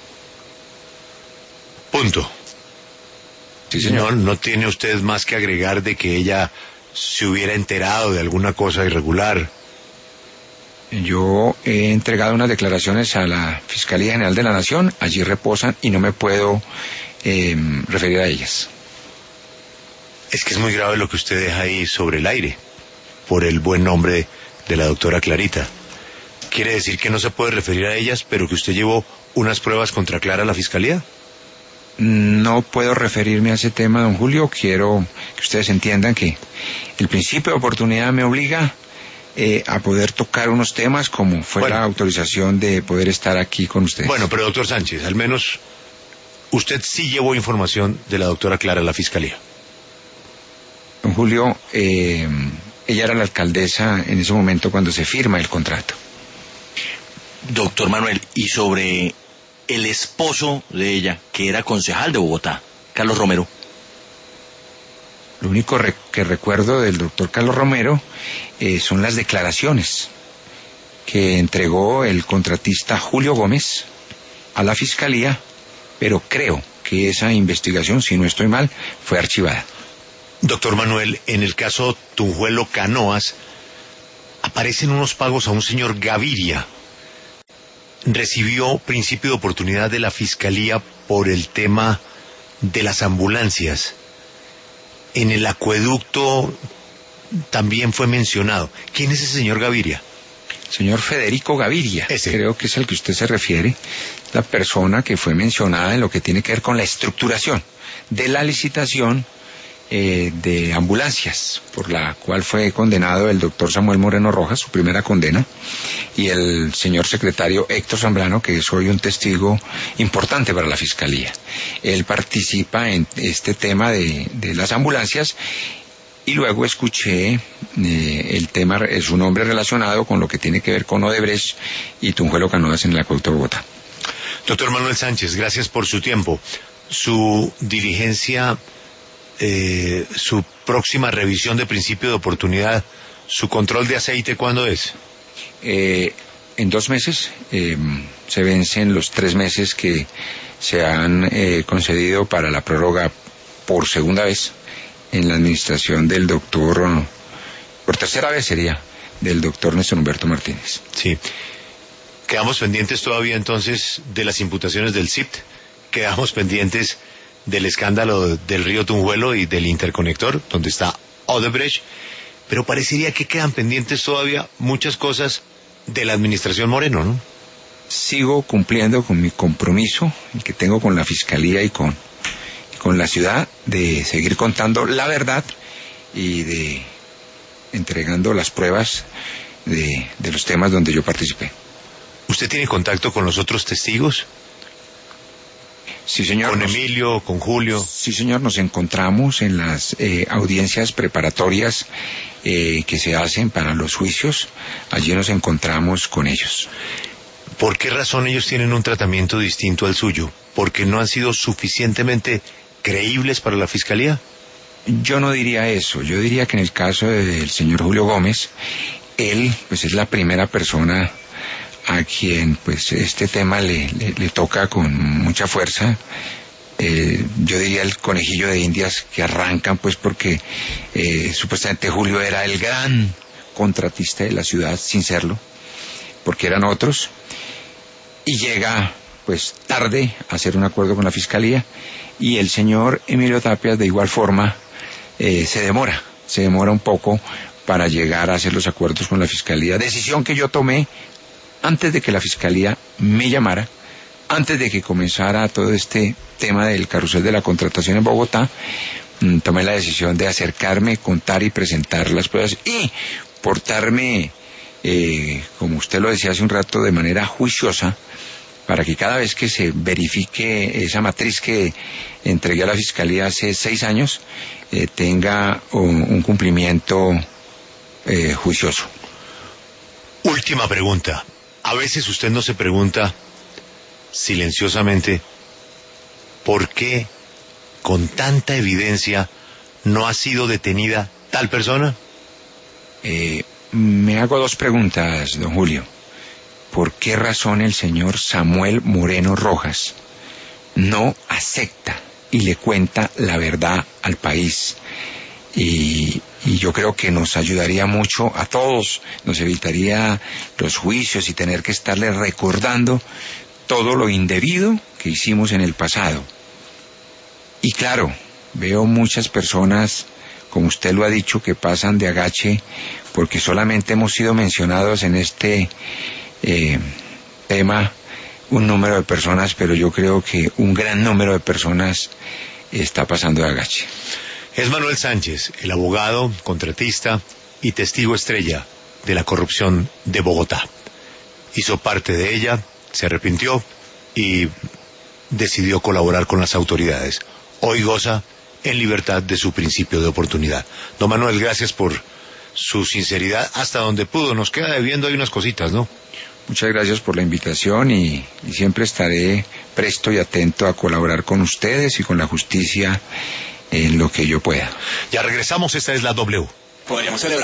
Speaker 1: Punto.
Speaker 3: Sí, señor.
Speaker 1: No tiene usted más que agregar de que ella se hubiera enterado de alguna cosa irregular.
Speaker 3: Yo he entregado unas declaraciones a la Fiscalía General de la Nación, allí reposan y no me puedo referir a ellas.
Speaker 1: Es que es muy grave lo que usted deja ahí sobre el aire, por el buen nombre de la doctora Clarita. ¿Quiere decir que no se puede referir a ellas, pero que usted llevó unas pruebas contra Clara a la Fiscalía?
Speaker 3: No puedo referirme a ese tema, don Julio. Quiero que ustedes entiendan que el principio de oportunidad me obliga a poder tocar unos temas como fue la autorización de poder estar aquí con ustedes.
Speaker 1: Bueno, pero doctor Sánchez, al menos usted sí llevó información de la doctora Clara a la Fiscalía.
Speaker 3: Don Julio, ella era la alcaldesa en ese momento cuando se firma el contrato.
Speaker 9: Doctor Manuel, y sobre el esposo de ella, que era concejal de Bogotá, Carlos Romero.
Speaker 3: Lo único que recuerdo del doctor Carlos Romero son las declaraciones que entregó el contratista Julio Gómez a la Fiscalía, pero creo que esa investigación, si no estoy mal, fue archivada.
Speaker 1: Doctor Manuel, en el caso Tunjuelo Canoas, aparecen unos pagos a un señor Gaviria. Recibió principio de oportunidad de la Fiscalía por el tema de las ambulancias. En el acueducto también fue mencionado. ¿Quién es ese señor Gaviria?
Speaker 3: Señor Federico Gaviria, creo que es al que usted se refiere, la persona que fue mencionada en lo que tiene que ver con la estructuración de la licitación de ambulancias, por la cual fue condenado el doctor Samuel Moreno Rojas, su primera condena, y el señor secretario Héctor Zambrano, que es hoy un testigo importante para la Fiscalía. Él participa en este tema de las ambulancias, y luego escuché el tema, es un hombre relacionado con lo que tiene que ver con Odebrecht y Tunjuelo Canoas en el acueducto de Bogotá.
Speaker 1: Doctor Manuel Sánchez, gracias por su tiempo. Su diligencia, su próxima revisión de principio de oportunidad, su control de aceite, ¿cuándo es?
Speaker 3: En 2 meses, se vencen los 3 meses que se han concedido para la prórroga por segunda vez en la administración del doctor, por tercera vez sería, del doctor Néstor Humberto Martínez.
Speaker 1: Sí. Quedamos pendientes todavía entonces de las imputaciones del CIPT, quedamos pendientes del escándalo del río Tunjuelo y del interconector, donde está Odebrecht, pero parecería que quedan pendientes todavía muchas cosas de la administración Moreno, ¿no?
Speaker 3: Sigo cumpliendo con mi compromiso, el que tengo con la Fiscalía y con la ciudad, de seguir contando la verdad y de entregando las pruebas de los temas donde yo participé.
Speaker 1: ¿Usted tiene contacto con los otros testigos?
Speaker 3: Sí, señor.
Speaker 1: ¿Con Emilio, con Julio?
Speaker 3: Sí, señor, nos encontramos en las audiencias preparatorias que se hacen para los juicios. Allí nos encontramos con ellos.
Speaker 1: ¿Por qué razón ellos tienen un tratamiento distinto al suyo? ¿Porque no han sido suficientemente creíbles para la Fiscalía?
Speaker 3: Yo no diría eso. Yo diría que en el caso del señor Julio Gómez, él pues es la primera persona a quien pues este tema le toca con mucha fuerza. Yo diría el conejillo de Indias que arrancan pues porque supuestamente Julio era el gran contratista de la ciudad, sin serlo, porque eran otros, y llega pues tarde a hacer un acuerdo con la Fiscalía, y el señor Emilio Tapias de igual forma se demora un poco para llegar a hacer los acuerdos con la Fiscalía, decisión que yo tomé antes de que la Fiscalía me llamara, antes de que comenzara todo este tema del carrusel de la contratación en Bogotá. Tomé la decisión de acercarme, contar y presentar las pruebas y portarme, como usted lo decía hace un rato, de manera juiciosa, para que cada vez que se verifique esa matriz que entregué a la Fiscalía hace 6 años, tenga un cumplimiento juicioso.
Speaker 1: Última pregunta. A veces usted no se pregunta silenciosamente por qué con tanta evidencia no ha sido detenida tal persona.
Speaker 3: Me hago 2 preguntas, don Julio. ¿Por qué razón el señor Samuel Moreno Rojas no acepta y le cuenta la verdad al país? Y yo creo que nos ayudaría mucho a todos, nos evitaría los juicios y tener que estarle recordando todo lo indebido que hicimos en el pasado. Y claro, veo muchas personas, como usted lo ha dicho, que pasan de agache porque solamente hemos sido mencionados en este tema un número de personas, pero yo creo que un gran número de personas está pasando de agache.
Speaker 1: Es Manuel Sánchez, el abogado, contratista y testigo estrella de la corrupción de Bogotá. Hizo parte de ella, se arrepintió y decidió colaborar con las autoridades. Hoy goza en libertad de su principio de oportunidad. Don Manuel, gracias por su sinceridad hasta donde pudo. Nos queda debiendo ahí unas cositas, ¿no?
Speaker 3: Muchas gracias por la invitación y siempre estaré presto y atento a colaborar con ustedes y con la justicia en lo que yo pueda.
Speaker 1: Ya regresamos, esta es la W.
Speaker 9: Podríamos celebrar.